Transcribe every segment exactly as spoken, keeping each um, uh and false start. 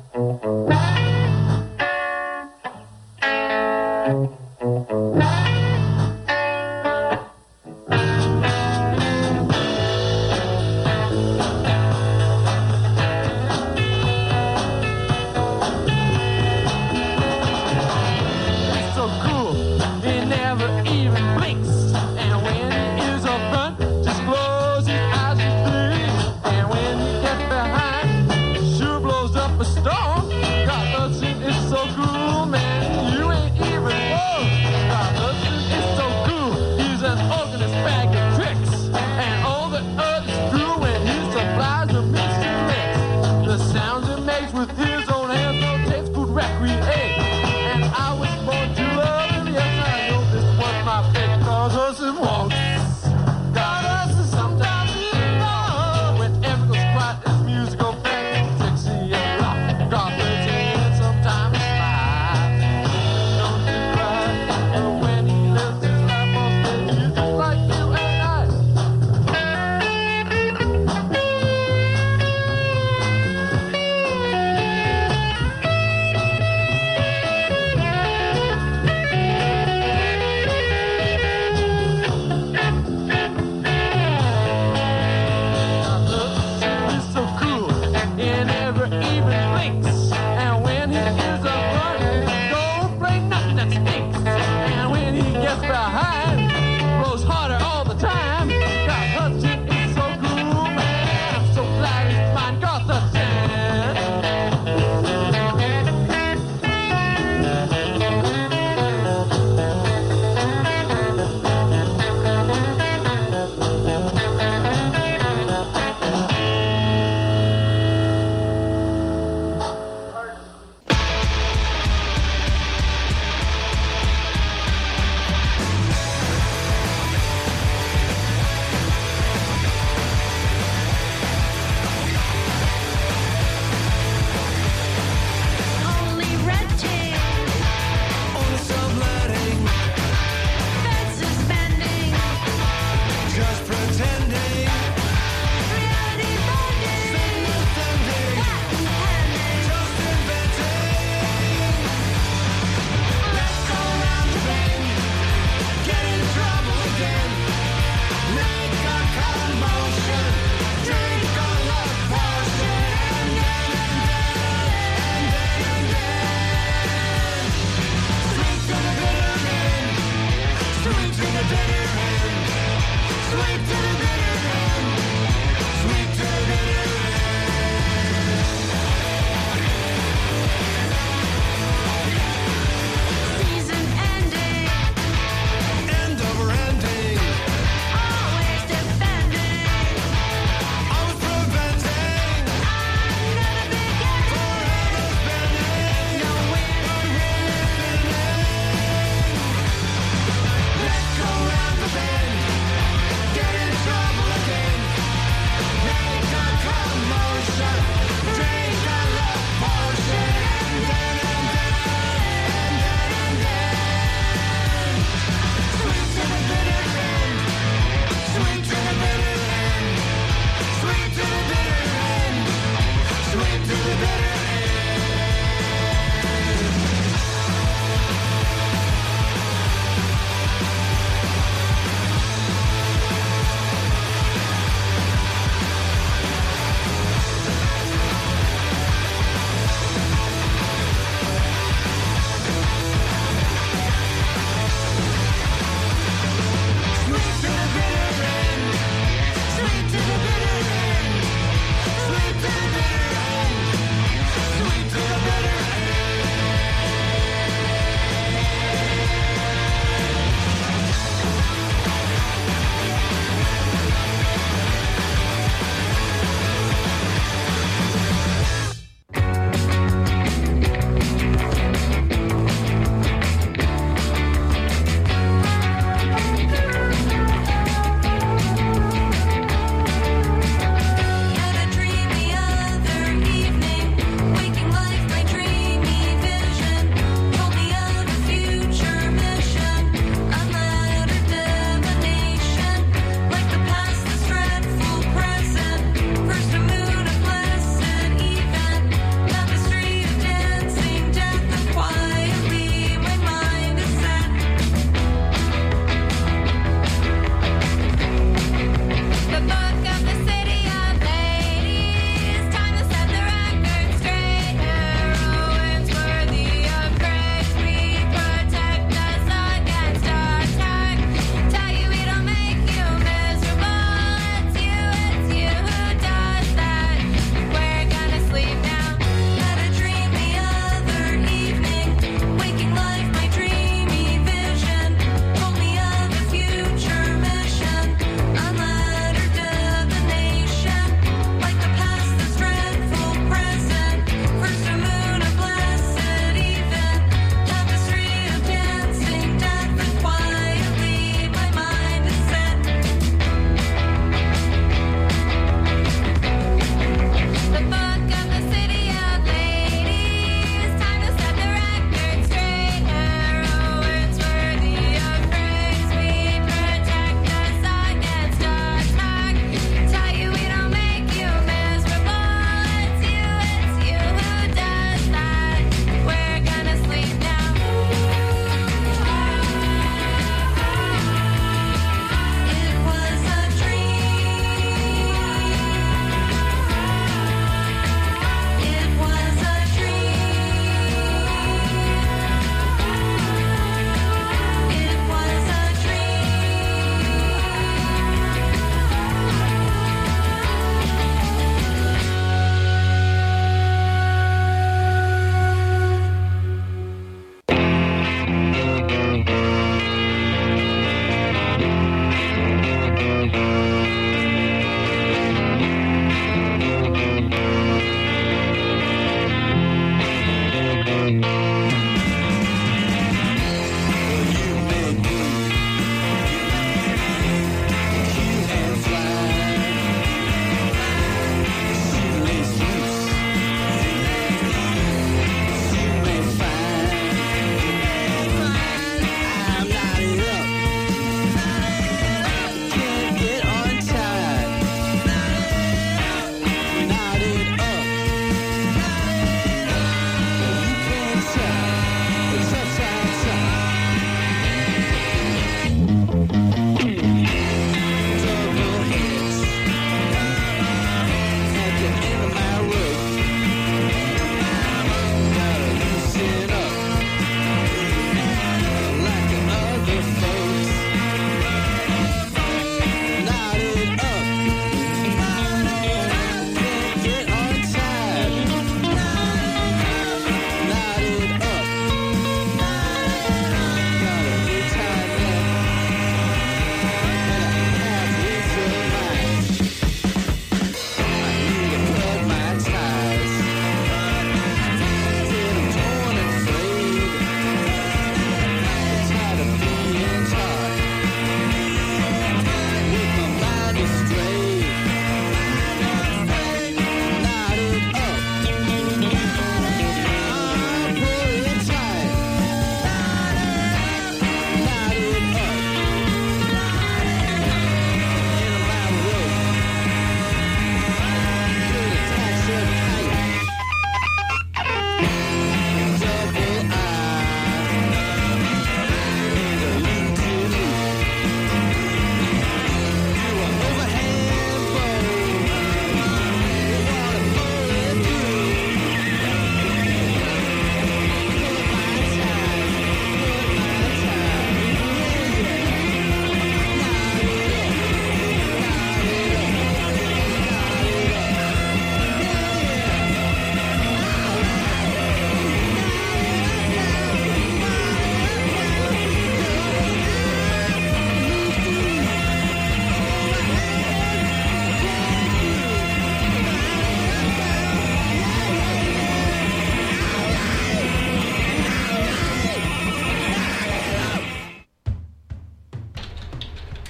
Storm,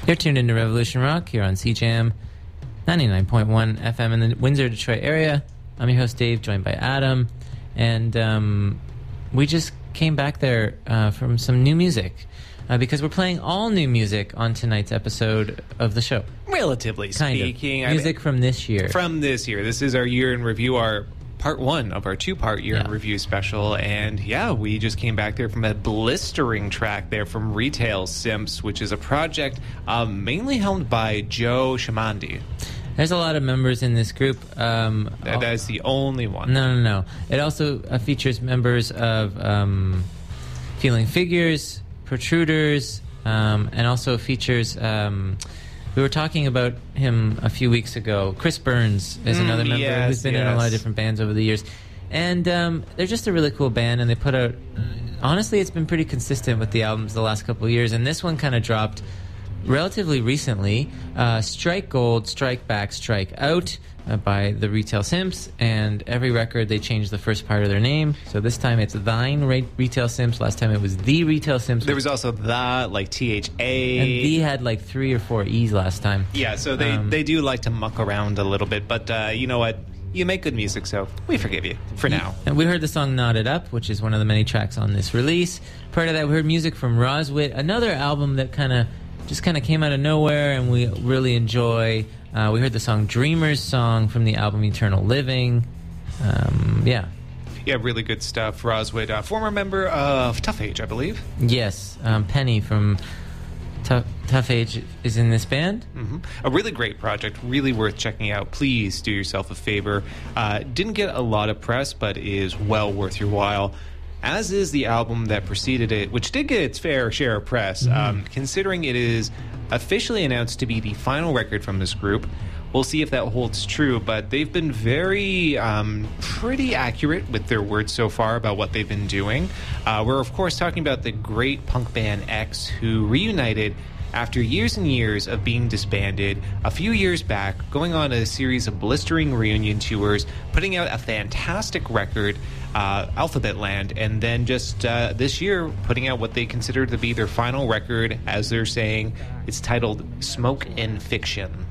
You're tuned into Revolution Rock here on C J M ninety-nine point one F M in the Windsor, Detroit area. I'm your host, Dave, joined by Adam. And um, we just came back there uh, from some new music uh, because we're playing all new music on tonight's episode of the show. Relatively kind speaking. Of. Music I mean, from this year. From this year. This is our year in review, our part one of our two-part year yeah. in review special. And yeah, we just came back there from a blistering track there from Retail Simps, which is a project um, mainly helmed by Joe Shamandi. There's a lot of members in this group. Um, that, that is the only one. No, no, no. It also uh, features members of um, Feeling Figures, Protruders, um, and also features... Um, we were talking about him a few weeks ago. Chris Burns is mm, another member yes, who's been yes. in a lot of different bands over the years. And um, they're just a really cool band, and they put out... Honestly, it's been pretty consistent with the albums the last couple of years, and this one kind of dropped relatively recently. uh, Strike Gold, Strike Back, Strike Out uh, by the Retail Simps, and every record they changed the first part of their name. So this time it's Thine Re- Retail Simps. Last time it was The Retail Simps. There was also The, like T H A. And The had like three or four E's last time. Yeah, so they, um, they do like to muck around a little bit, but uh, you know what? You make good music, so we forgive you for now. And we heard the song Knotted Up, which is one of the many tracks on this release. Part of that, we heard music from Roswit, another album that kind of just kind of came out of nowhere and we really enjoy. Uh, we heard the song Dreamer's Song from the album Eternal Living. Um, yeah. Yeah, really good stuff. Roswit, uh, former member of Tough Age, I believe. Yes, um, Penny from Tough, Tough Age is in this band. Mm-hmm. A really great project, really worth checking out. Please do yourself a favor. Uh, didn't get a lot of press, but is well worth your while. As is the album that preceded it, which did get its fair share of press, mm-hmm. um, considering it is officially announced to be the final record from this group. We'll see if that holds true, but they've been very, um, pretty accurate with their words so far about what they've been doing. Uh, we're, of course, talking about the great punk band X, who reunited after years and years of being disbanded, a few years back, going on a series of blistering reunion tours, putting out a fantastic record, uh, Alphabet Land, and then just uh, this year putting out what they consider to be their final record, as they're saying. It's titled Smoke and Fiction.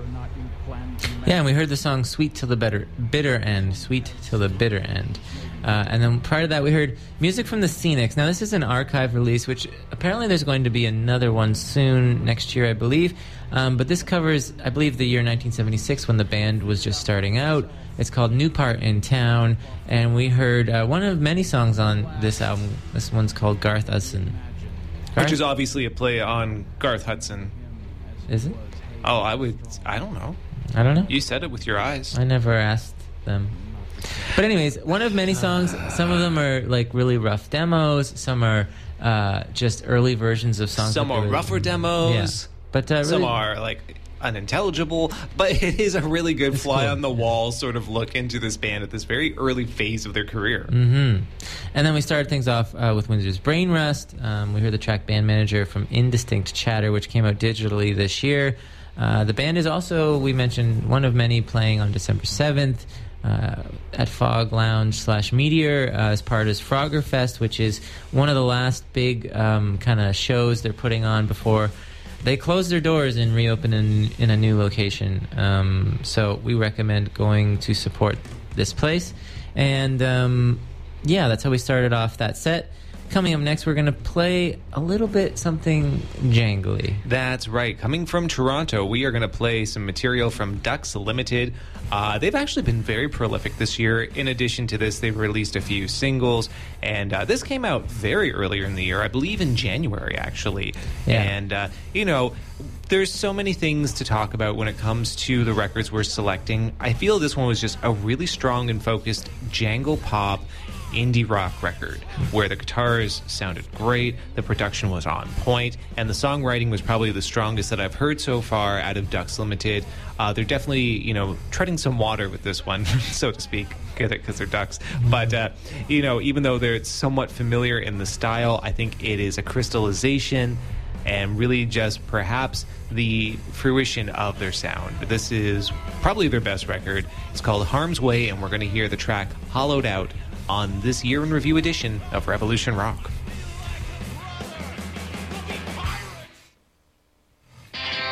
Yeah, and we heard the song Sweet Till the Bitter, bitter End, Sweet Till the Bitter End. Uh, and then prior to that, we heard music from the Scenics. Now, this is an archive release, which apparently there's going to be another one soon, next year, I believe. Um, but this covers, I believe, the year nineteen seventy-six, when the band was just starting out. It's called New Part in Town, and we heard uh, one of many songs on this album. This one's called Garth Hudson. Garth? Which is obviously a play on Garth Hudson. Is it? Oh, I would... I don't know. I don't know. You said it with your eyes. I never asked them. But anyways, one of many songs. Some of them are like really rough demos. Some are uh, just early versions of songs. Some are really, rougher demos. Yeah. But uh, really, some are like unintelligible. But it is a really good it's fly cool. on the wall sort of look into this band at this very early phase of their career. Mm-hmm. And then we started things off uh, with Windsor's Brain Rust. Um, we heard the track Band Manager from Indistinct Chatter, which came out digitally this year. Uh, the band is also, we mentioned, one of many playing on December seventh uh, at Fog Lounge slash Meteor uh, as part of Frogger Fest, which is one of the last big um, kind of shows they're putting on before they close their doors and reopen in, in a new location. Um, so we recommend going to support this place. And um, yeah, that's how we started off that set. Coming up next, we're going to play a little bit something jangly. That's right. Coming from Toronto, we are going to play some material from Ducks Limited. Uh, they've actually been very prolific this year. In addition to this, they've released a few singles, and uh, this came out very earlier in the year, I believe in January, actually. Yeah. And, uh, you know, there's so many things to talk about when it comes to the records we're selecting. I feel this one was just a really strong and focused jangle pop indie rock record where the guitars sounded great, the production was on point, and the songwriting was probably the strongest that I've heard so far out of Ducks Limited. Uh, they're definitely, you know, treading some water with this one, so to speak, because they're ducks. But, uh, you know, even though they're somewhat familiar in the style, I think it is a crystallization and really just perhaps the fruition of their sound. This is probably their best record. It's called Harm's Way, and we're going to hear the track Hollowed Out on this year in review edition of Revolution Rock.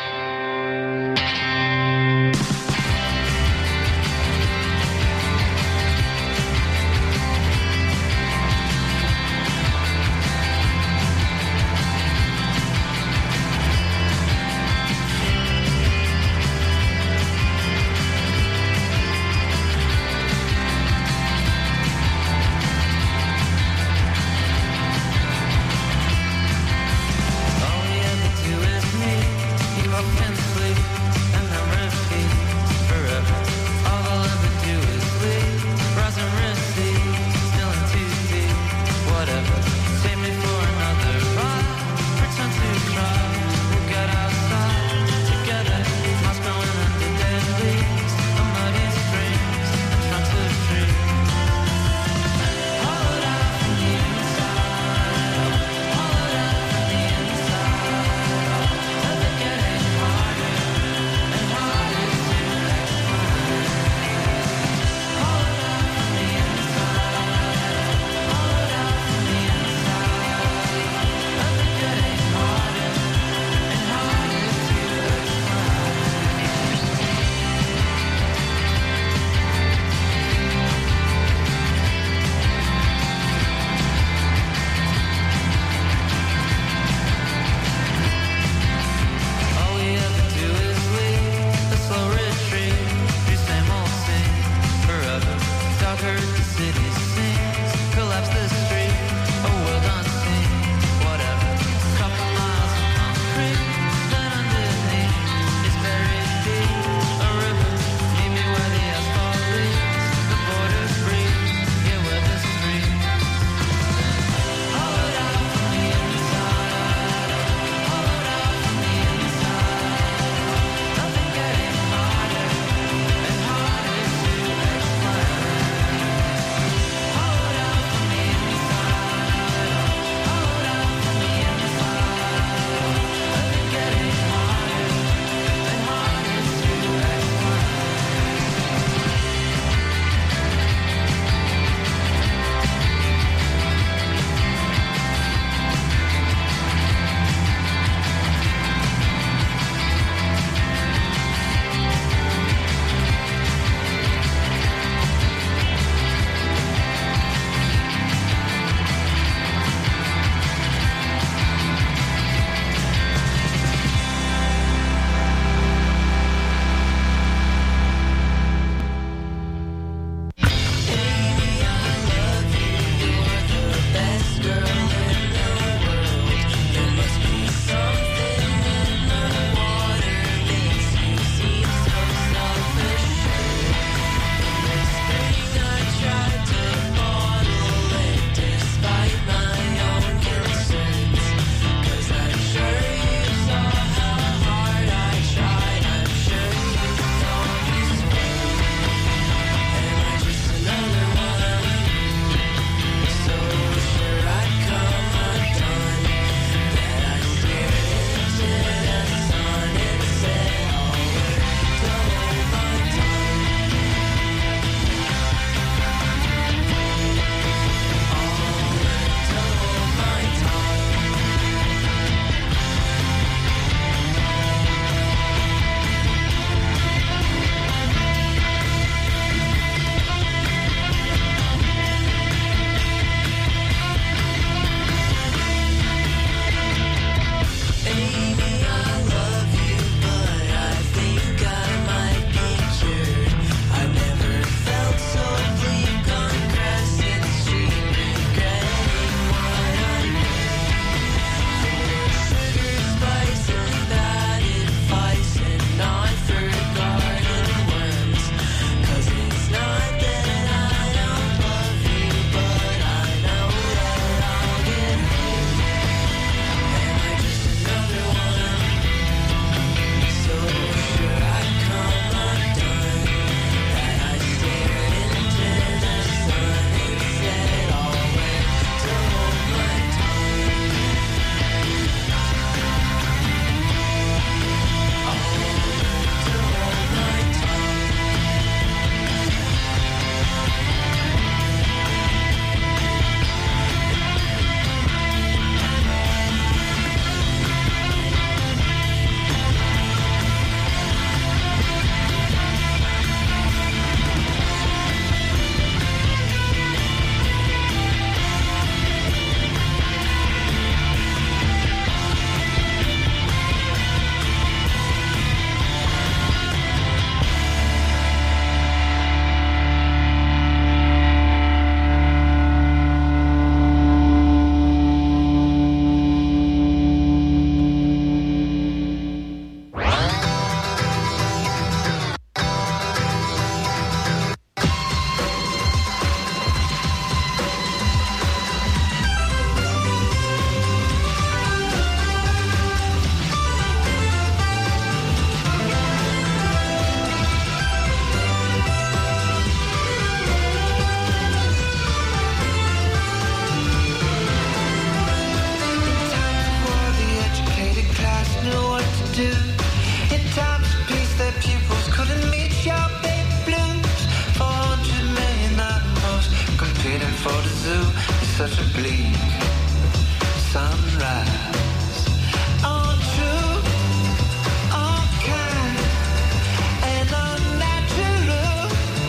such a bleak sunrise. All true, all kind, and unnatural.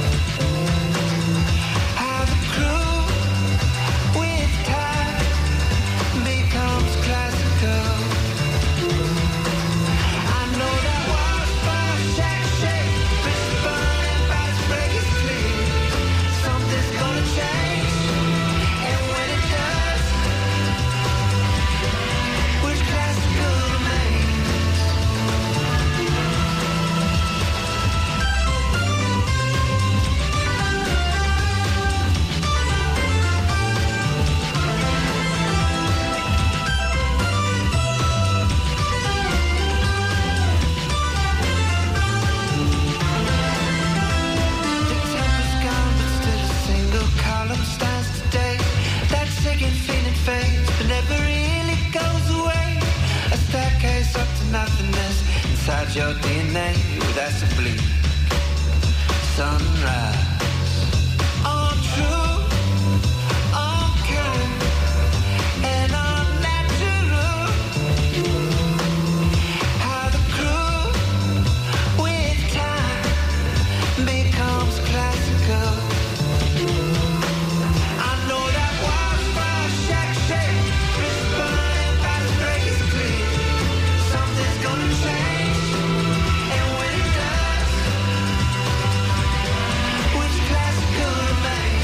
How the crew with time becomes classical. I know that wildfire shack shake, wrist burning, bodies break is clear. Something's gonna change, and when it does, which classical remains? The temper's gone, but still a single column stands today. That sinking feeling fades, but never really goes away. A staircase up to nothingness inside your D N A. Well, that's a bleak sunrise. All true, all kind, and unnatural. How the crew with time becomes classical. I know that wildfire shack shake, wrist burning, bodies break is clear. Something's gonna change, and when it does, which classical remains?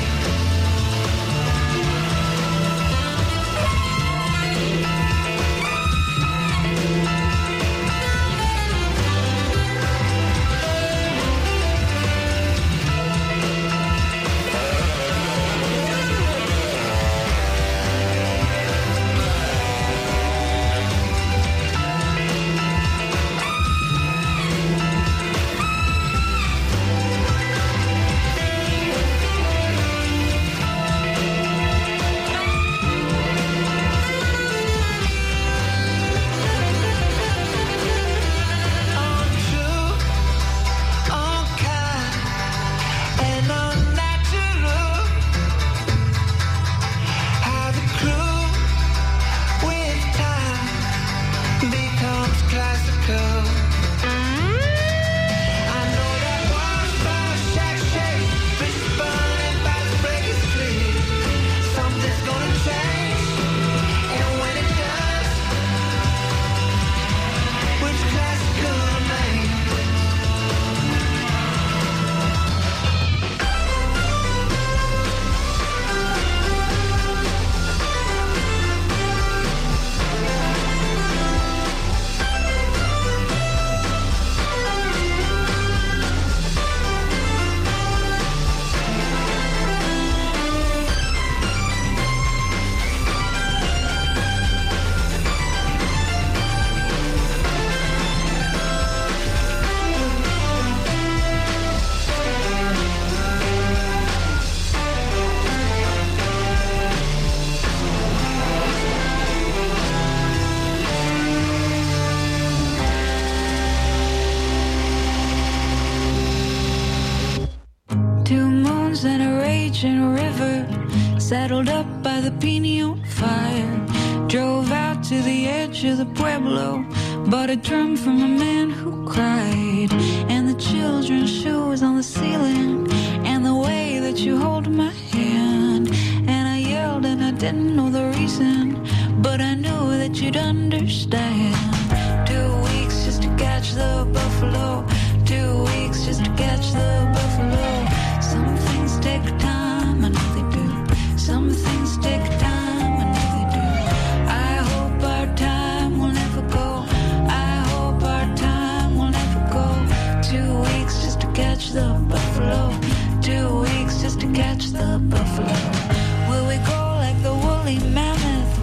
All true, all kind, and unnatural. How the crew with time becomes classical. I know that wildfire shack shake, wrist burning, bodies break is clear. Something's gonna change, and when it does, which classical remains? Two moons and a raging river settled up by the Piñon fire. Drove out to the edge of the Pueblo, bought a drum from a man who cried. And the children's shoes on the ceiling, and the way that you hold my hand. And I yelled and I didn't know the reason, but I knew that you'd understand. Two weeks just to catch the buffalo, two weeks just to catch the buffalo. Some things take time, I know they do. Some things take time, I know they do. I hope our time will never go. I hope our time will never go. Two weeks just to catch the buffalo. Two weeks just to catch the buffalo. Will we go like the woolly mammoth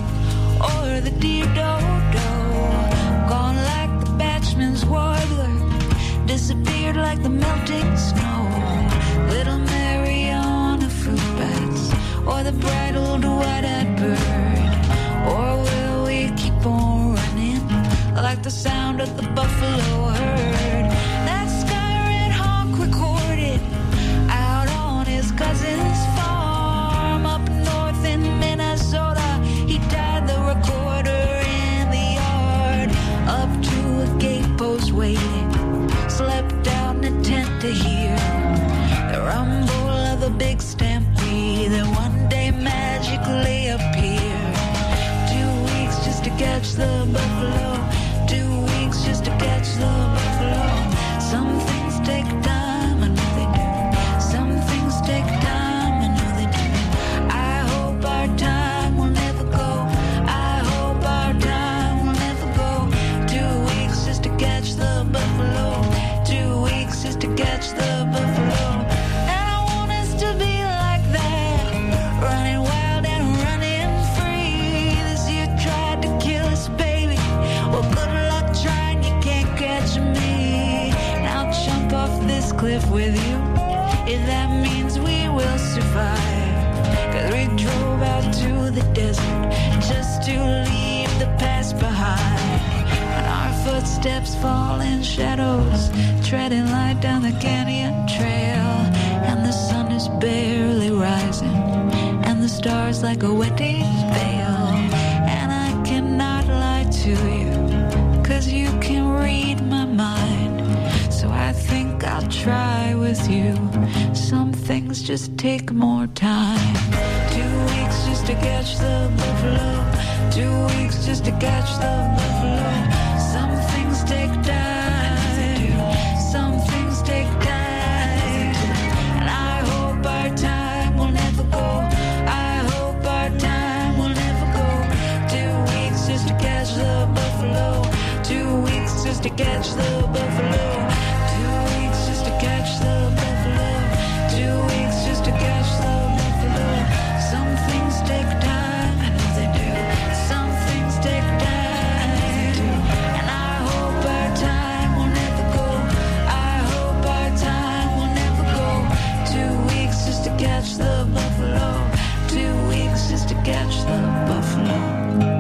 or the deer dodo? Gone like the batchman's warbler, disappeared like the melting snow. Little Mary on a fruit bats, or the bridled white-eyed bird. Or will we keep on running like the sound of the buffalo herd? That sky red honk recorded out on his cousin's farm up north in life with you, if that means we will survive. Cause we drove out to the desert just to leave the past behind. And our footsteps fall in shadows, treading light down the canyon trail. And the sun is barely rising, and the stars like a wedding veil. And I cannot lie to you, cause you can read my mind. So I think I'll try with you. Some things just take more time. Two weeks just to catch the buffalo. Two weeks just to catch the buffalo. Some things take time. Some things take time. And I hope our time will never go. I hope our time will never go. Two weeks just to catch the buffalo. Two weeks just to catch the buffalo. Two weeks just to catch the buffalo. Two weeks just to catch the buffalo. Some things take time, I know they do. Some things take time, they do. And I hope our time will never go. I hope our time will never go. Two weeks just to catch the buffalo. Two weeks just to catch the buffalo.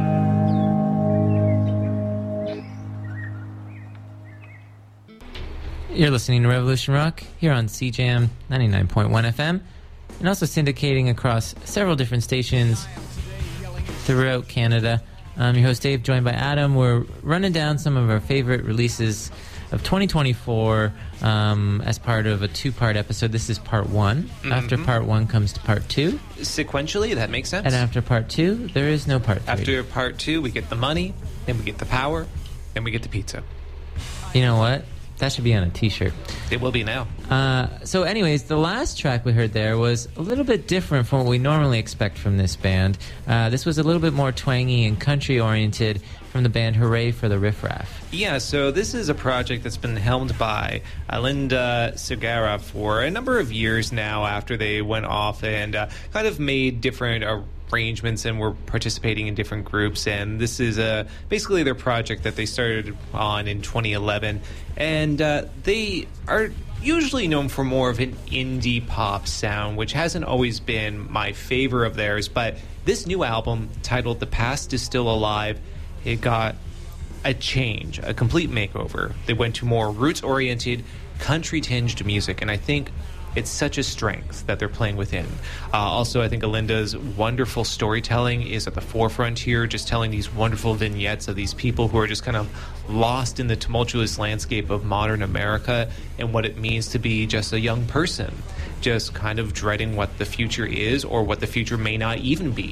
You're listening to Revolution Rock here on C Jam ninety-nine point one F M, and also syndicating across several different stations throughout Canada. I'm your host Dave, joined by Adam. We're running down some of our favorite releases of twenty twenty-four um, as part of a two-part episode. This is part one. Mm-hmm. After part one comes to part two. Sequentially, that makes sense. And after part two, there is no part three. After part two, we get the money, then we get the power, then we get the pizza. You know what? That should be on a t-shirt. It will be now. Uh, so anyways, the last track we heard there was a little bit different from what we normally expect from this band. Uh, this was a little bit more twangy and country-oriented from the band Hooray for the Riff Raff. Yeah, so this is a project that's been helmed by Alinda Segarra for a number of years now after they went off and uh, kind of made different uh, arrangements and were participating in different groups. And this is uh, basically their project that they started on in twenty eleven. And uh, they are usually known for more of an indie pop sound, which hasn't always been my favor of theirs. But this new album, titled The Past Is Still Alive, it got a change, a complete makeover. They went to more roots-oriented, country-tinged music, and I think it's such a strength that they're playing within. Uh, also, I think Alinda's wonderful storytelling is at the forefront here, just telling these wonderful vignettes of these people who are just kind of lost in the tumultuous landscape of modern America and what it means to be just a young person, just kind of dreading what the future is or what the future may not even be.